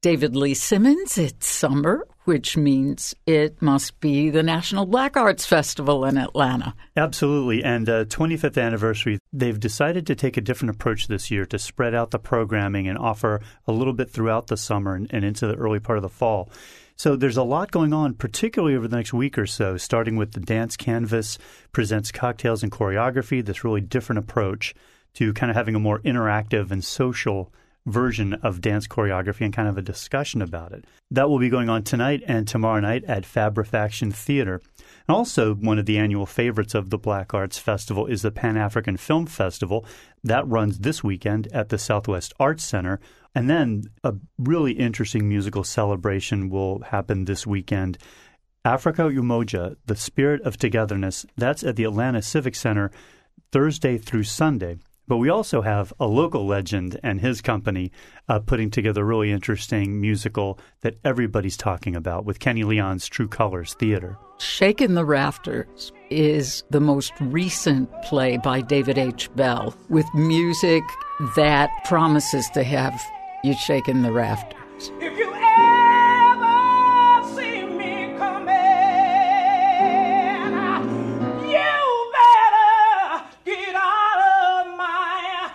David Lee Simmons, it's summer, which means it must be the National Black Arts Festival in Atlanta. Absolutely. And 25th anniversary, they've decided to take a different approach this year to spread out the programming and offer a little bit throughout the summer and into the early part of the fall. So there's a lot going on, particularly over the next week or so, starting with the Dance Canvas presents cocktails and choreography, this really different approach to kind of having a more interactive and social version of dance choreography and kind of a discussion about it. That will be going on tonight and tomorrow night at Fabrifaction Theater. And also, one of the annual favorites of the Black Arts Festival is the Pan-African Film Festival. That runs this weekend at the Southwest Arts Center. And then a really interesting musical celebration will happen this weekend. Africa Umoja, the Spirit of Togetherness, that's at the Atlanta Civic Center Thursday through Sunday. But we also have a local legend and his company putting together a really interesting musical that everybody's talking about with Kenny Leon's True Colors Theater. Shakin' the Rafters is the most recent play by David H. Bell with music that promises to have you shaking the rafters. If you ever see me coming, you better get out of my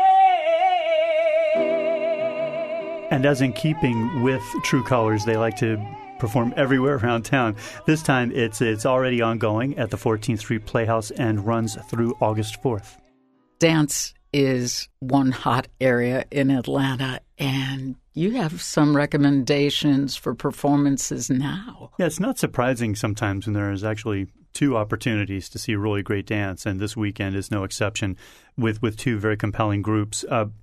way. And as in keeping with True Colors, they like to perform everywhere around town. This time it's already ongoing at the 14th Street Playhouse and runs through August 4th. Dance is one hot area in Atlanta, and you have some recommendations for performances now. Yeah, it's not surprising sometimes when there is actually two opportunities to see really great dance, and this weekend is no exception with two very compelling groups.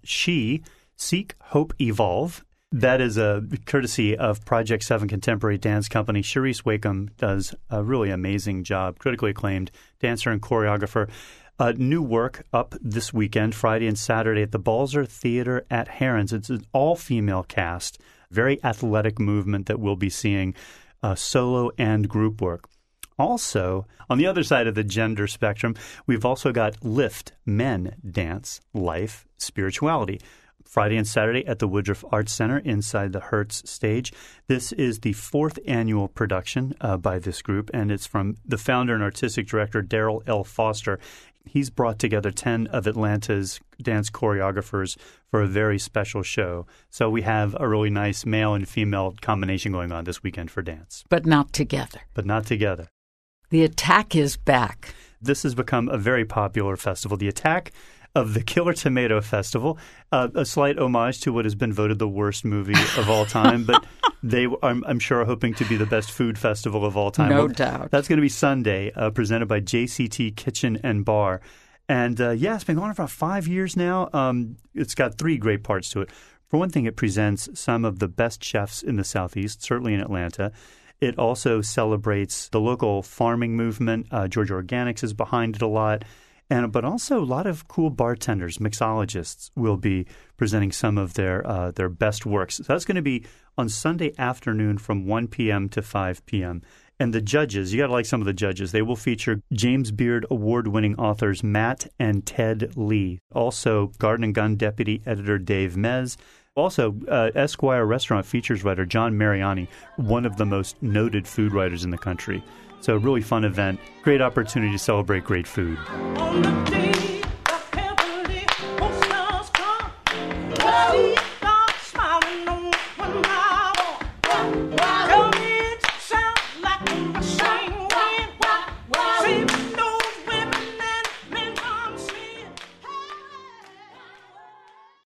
Seek, Hope, Evolve. That is a courtesy of Project 7 Contemporary Dance Company. Sharice Wakeham does a really amazing job, critically acclaimed dancer and choreographer. New work up this weekend, Friday and Saturday at the Balzer Theater at Herons. It's an all-female cast, very athletic movement that we'll be seeing, solo and group work. Also, on the other side of the gender spectrum, we've also got Lift, Men, Dance, Life, Spirituality. Friday and Saturday at the Woodruff Arts Center inside the Hertz stage. This is the fourth annual production by this group, and it's from the founder and artistic director, Daryl L. Foster. He's brought together 10 of Atlanta's dance choreographers for a very special show. So we have a really nice male and female combination going on this weekend for dance. But not together. But not together. The Attack is back. This has become a very popular festival. The Attack of the Killer Tomato Festival, a slight homage to what has been voted the worst movie of all time, but they, I'm sure, are hoping to be the best food festival of all time. No doubt. That's going to be Sunday, presented by JCT Kitchen and Bar. And, it's been going on for about 5 years now. It's got three great parts to it. For one thing, it presents some of the best chefs in the Southeast, certainly in Atlanta. It also celebrates the local farming movement. Georgia Organics is behind it a lot. But also a lot of cool bartenders, mixologists will be presenting some of their best works. So that's going to be on Sunday afternoon from 1 p.m. to 5 p.m. And the judges, you got to like some of the judges. They will feature James Beard award-winning authors Matt and Ted Lee. Also, Garden and Gun deputy editor Dave Mez. Also, Esquire restaurant features writer John Mariani, one of the most noted food writers in the country. So a really fun event, great opportunity to celebrate great food. On the day